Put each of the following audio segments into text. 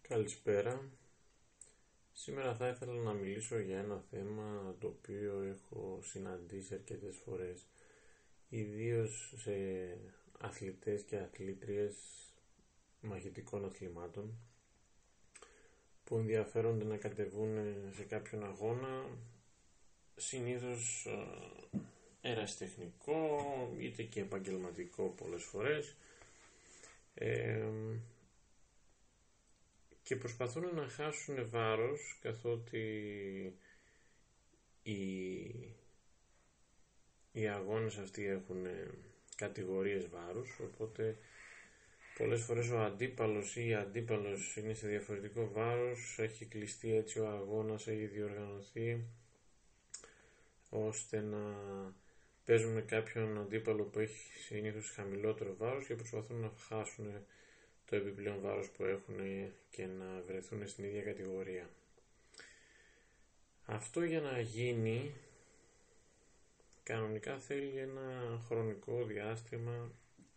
Καλησπέρα. Σήμερα θα ήθελα να μιλήσω για ένα θέμα το οποίο έχω συναντήσει αρκετές φορές, ιδίως σε αθλητές και αθλήτριες μαχητικών αθλημάτων που ενδιαφέρονται να κατεβούν σε κάποιον αγώνα, συνήθως ερασιτεχνικό είτε και επαγγελματικό πολλές φορές, και προσπαθούν να χάσουν βάρος, καθότι οι αγώνες αυτοί έχουν κατηγορίες βάρους, οπότε πολλές φορές ο αντίπαλος ή η αντίπαλος είναι σε διαφορετικό βάρος, έχει κλειστεί έτσι ο αγώνας, έχει διοργανωθεί ώστε να παίζουν με κάποιον αντίπαλο που έχει συνήθως χαμηλότερο βάρος και προσπαθούν να χάσουν το επιπλέον βάρος που έχουν και να βρεθούν στην ίδια κατηγορία. Αυτό για να γίνει κανονικά θέλει ένα χρονικό διάστημα,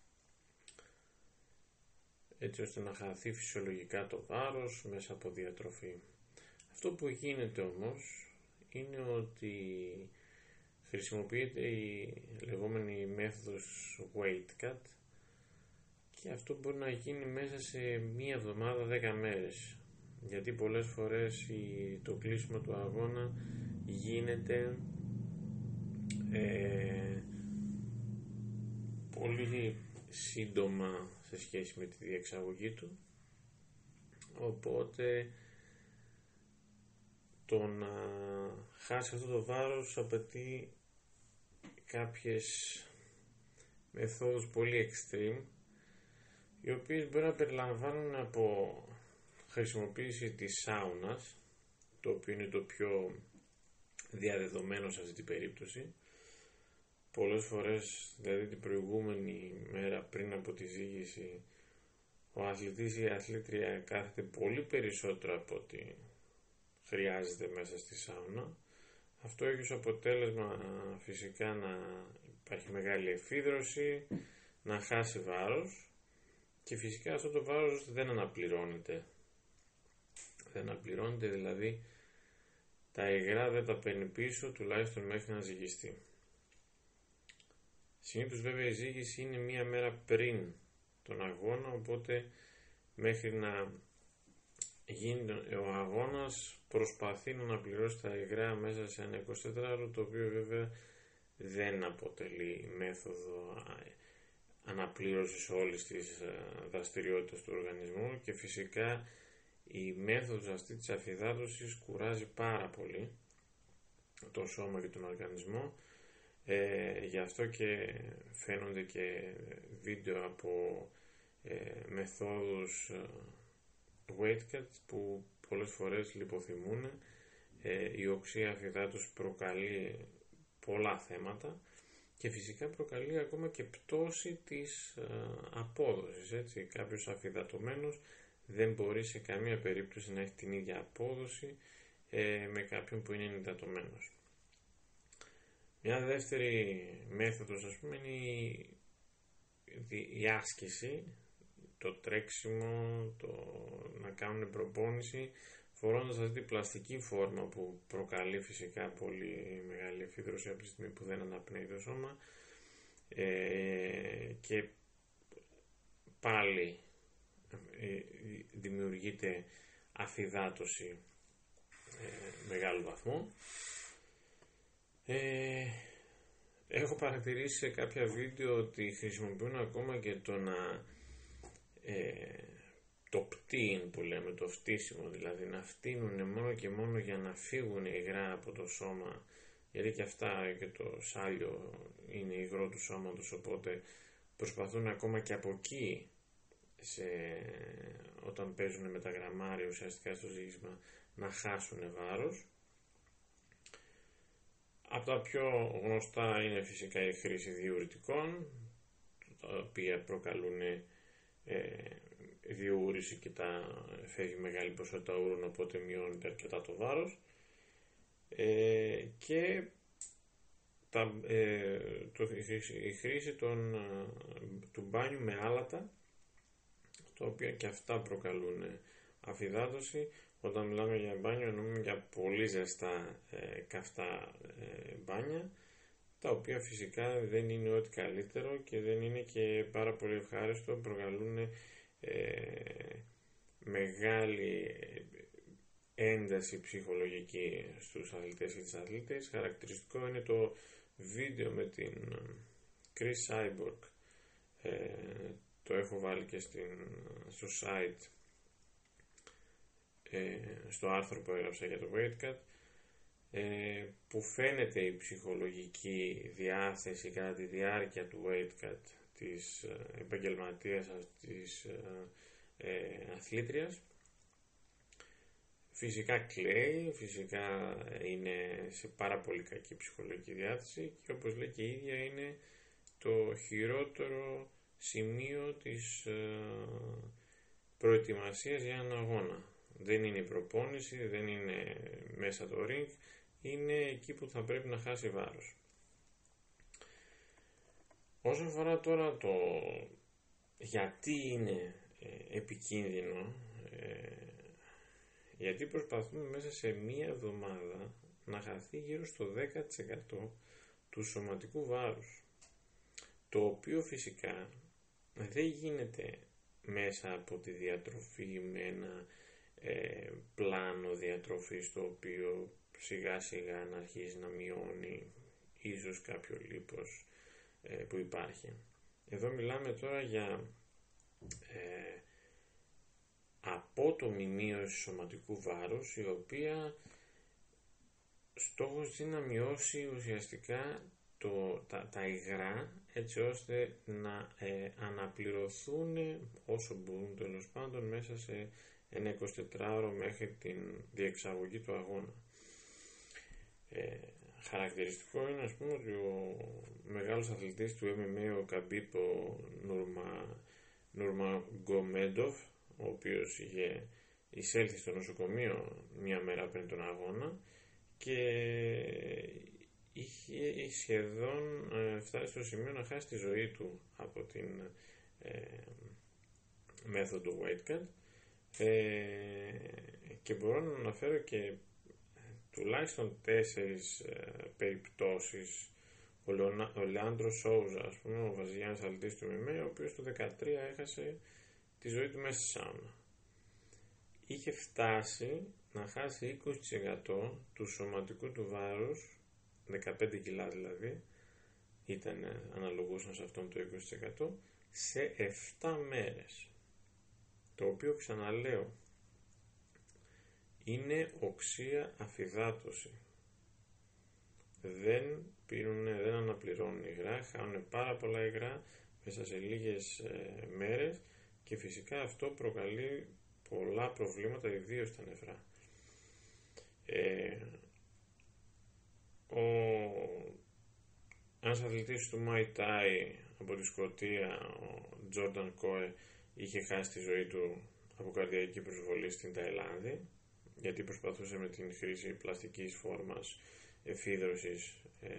έτσι ώστε να χαθεί φυσιολογικά το βάρος μέσα από διατροφή. Αυτό που γίνεται όμως είναι ότι χρησιμοποιείται η λεγόμενη μέθοδος weight cut, και αυτό μπορεί να γίνει μέσα σε μία εβδομάδα, 10 μέρες, γιατί πολλές φορές το κλείσιμο του αγώνα γίνεται πολύ σύντομα σε σχέση με τη διεξαγωγή του, οπότε το να χάσει αυτό το βάρος απαιτεί κάποιες μεθόδους πολύ extreme, οι οποίες μπορεί να περιλαμβάνουν από χρησιμοποίηση της σάουνας, το οποίο είναι το πιο διαδεδομένο σε αυτή την περίπτωση. Πολλές φορές, δηλαδή την προηγούμενη μέρα πριν από τη ζύγηση, ο αθλητής ή η αθλήτρια κάθεται πολύ περισσότερο από ό,τι χρειάζεται μέσα στη σάουνα. Αυτό έχει ως αποτέλεσμα φυσικά να υπάρχει μεγάλη εφίδρωση, να χάσει βάρος, και φυσικά αυτό το βάρος δεν αναπληρώνεται. Δεν αναπληρώνεται, δηλαδή τα υγρά δεν τα παίρνει πίσω, τουλάχιστον μέχρι να ζυγιστεί. Συνήθως βέβαια η ζύγηση είναι μία μέρα πριν τον αγώνα, οπότε μέχρι να γίνει ο αγώνας προσπαθεί να αναπληρώσει τα υγρά μέσα σε ένα 24ωρο, το οποίο βέβαια δεν αποτελεί μέθοδο αναπλήρωσης όλης της δραστηριότητας του οργανισμού, και φυσικά η μέθοδος αυτή της αφυδάτωσης κουράζει πάρα πολύ το σώμα και τον οργανισμό. Γι' αυτό και φαίνονται και βίντεο από μεθόδους weight cuts που πολλές φορές λιποθυμούν. Η οξεία αφυδάτωση προκαλεί πολλά θέματα και φυσικά προκαλεί ακόμα και πτώση της απόδοσης. Έτσι. Κάποιος αφυδατωμένος δεν μπορεί σε καμία περίπτωση να έχει την ίδια απόδοση με κάποιον που είναι ενυδατωμένος. Μια δεύτερη μέθοδος, ας πούμε, είναι η άσκηση, το τρέξιμο, το να κάνουν προπόνηση φορώντας αυτή την πλαστική φόρμα που προκαλεί φυσικά πολύ μεγάλη εφίδρωση από τη στιγμή που δεν αναπνέει το σώμα, και πάλι δημιουργείται αφυδάτωση μεγάλου βαθμού. Έχω παρατηρήσει σε κάποια βίντεο ότι χρησιμοποιούν ακόμα και το πτύν που λέμε, το φτύσιμο, δηλαδή να φτύνουν μόνο και μόνο για να φύγουν υγρά από το σώμα, γιατί και αυτά και το σάλιο είναι υγρό του σώματος, οπότε προσπαθούν ακόμα και από εκεί όταν παίζουν με τα γραμμάρια ουσιαστικά στο ζύγισμα να χάσουν βάρος. Από τα πιο γνωστά είναι φυσικά η χρήση διουρητικών, τα οποία προκαλούν διούρηση και φεύγει μεγάλη ποσότητα ούρων, οπότε μειώνεται αρκετά το βάρος, και η χρήση του μπάνιου με άλατα, τα οποία και αυτά προκαλούν αφυδάτωση, όταν μιλάμε για μπάνιο εννοούμε για πολύ ζεστά καυτά μπάνια, τα οποία φυσικά δεν είναι ό,τι καλύτερο και δεν είναι και πάρα πολύ ευχάριστο, προκαλούν μεγάλη ένταση ψυχολογική στους αθλητές και τις αθλήτες. Χαρακτηριστικό είναι το βίντεο με την Chris Cyborg, το έχω βάλει και στο site, στο άρθρο που έγραψα για το Weightcut, που φαίνεται η ψυχολογική διάθεση κατά τη διάρκεια του Weightcut της επαγγελματίας της αθλήτριας. Φυσικά κλαίει, φυσικά είναι σε πάρα πολύ κακή ψυχολογική διάθεση και όπως λέει και η ίδια είναι το χειρότερο σημείο της προετοιμασίας για έναν αγώνα. Δεν είναι η προπόνηση, δεν είναι μέσα το ring, είναι εκεί που θα πρέπει να χάσει βάρος. Όσον αφορά τώρα το γιατί είναι επικίνδυνο, γιατί προσπαθούμε μέσα σε μία εβδομάδα να χαθεί γύρω στο 10% του σωματικού βάρους, το οποίο φυσικά δεν γίνεται μέσα από τη διατροφή με ένα πλάνο διατροφής, το οποίο σιγά σιγά να αρχίζει να μειώνει ίσως κάποιο λίπος που υπάρχει. Εδώ μιλάμε τώρα για απότομη μείωση σωματικού βάρους, η οποία στόχος είναι να μειώσει ουσιαστικά τα υγρά, έτσι ώστε να αναπληρωθούν όσο μπορούν, τέλος πάντων, μέσα σε ένα 24ωρο μέχρι την διεξαγωγή του αγώνα. Χαρακτηριστικό είναι, ας πούμε, ότι ο μεγάλος αθλητής του MMA, ο Khabib, ο Nurmagomedov, ο οποίος είχε εισέλθει στο νοσοκομείο μια μέρα πριν τον αγώνα και είχε σχεδόν φτάσει στο σημείο να χάσει τη ζωή του από την μέθοδο Weightcut, και μπορώ να αναφέρω και τουλάχιστον 4 περιπτώσεις. Ο Λεάντρο Σόουζα, ας πούμε, ο βραζιλιάνος αθλητής του MMA, ο οποίος το 2013 έχασε τη ζωή του μέσα στη σάουνα. Είχε φτάσει να χάσει 20% του σωματικού του βάρους, 15 κιλά δηλαδή, αναλογούσαν σε αυτόν το 20%, σε 7 μέρες. Το οποίο, ξαναλέω, είναι οξεία αφυδάτωση. Δεν αναπληρώνουν υγρά, χάνουν πάρα πολλά υγρά μέσα σε λίγες μέρες και φυσικά αυτό προκαλεί πολλά προβλήματα, ιδίως στα νευρά. Ένας αθλητής του Muay Thai από τη Σκωτία, ο Τζόρνταν Κόε, είχε χάσει τη ζωή του από καρδιακή προσβολή στην Ταϊλάνδη, γιατί προσπαθούσε με την χρήση πλαστικής φόρμας εφίδρωσης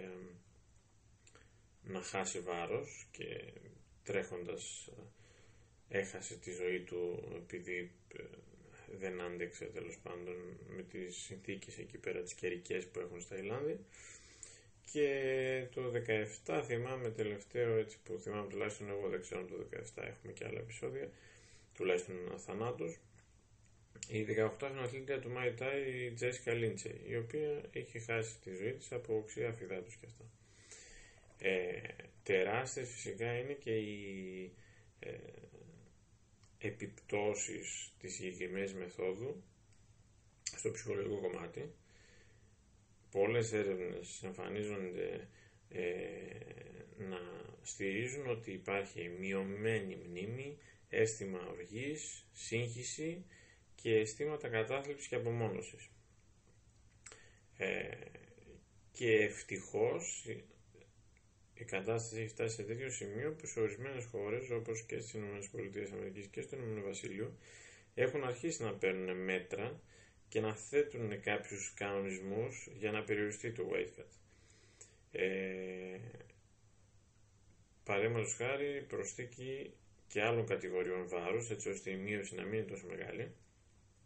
να χάσει βάρος και τρέχοντας έχασε τη ζωή του επειδή δεν άντεξε, τέλος πάντων, με τις συνθήκες εκεί πέρα, τις καιρικές που έχουν στα Ταϊλάνδη. Και το 17 θυμάμαι τελευταίο, έτσι που θυμάμαι τουλάχιστον εγώ, δεν ξέρω αν το 17 έχουμε και άλλα επεισόδια, τουλάχιστον θανάτους, η 18χρονη αθλήτρια του Muay Thai, η Τζέσικα Λίντσεϊ, η οποία είχε χάσει τη ζωή της από οξεία αφυδάτωση και αυτά. Τεράστιες φυσικά είναι και οι επιπτώσεις της συγκεκριμένης μεθόδου στο ψυχολογικό κομμάτι. Πολλές έρευνες εμφανίζονται να στηρίζουν ότι υπάρχει μειωμένη μνήμη, αίσθημα οργής, σύγχυση και αισθήματα κατάθλιψης και απομόνωσης. Και ευτυχώς η κατάσταση έχει φτάσει σε τέτοιο σημείο που σε ορισμένες χώρες, όπως και στις ΗΠΑ και στο Ηνωμένο Βασίλειο, έχουν αρχίσει να παίρνουν μέτρα και να θέτουν κάποιους κανονισμούς για να περιοριστεί το Weightcut. Παραδείγματος χάρη, προσθήκη και άλλων κατηγοριών βάρους, έτσι ώστε η μείωση να μην είναι τόσο μεγάλη.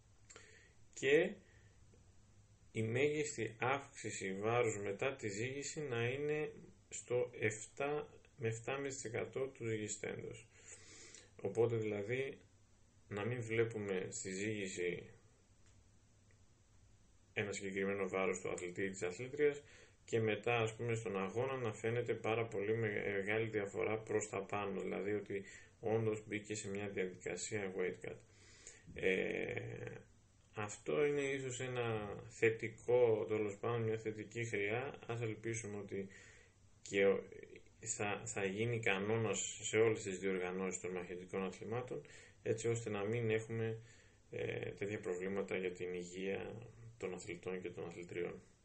και η μέγιστη αύξηση βάρους μετά τη ζύγιση να είναι στο 7 με 7,5% του ζυγιστέντος. Οπότε δηλαδή να μην βλέπουμε στη ζύγιση ένα συγκεκριμένο βάρος του αθλητή ή της αθλήτριας και μετά ας πούμε στον αγώνα να φαίνεται πάρα πολύ μεγάλη διαφορά προς τα πάνω, δηλαδή ότι όντως μπήκε σε μια διαδικασία weight cut. Αυτό είναι ίσως ένα θετικό, τέλος πάντων μια θετική χρειά. Ας ελπίσουμε ότι και θα γίνει κανόνας σε όλες τις διοργανώσεις των μαχητικών αθλημάτων, έτσι ώστε να μην έχουμε τέτοια προβλήματα για την υγεία των αθλητών και των αθλητριών.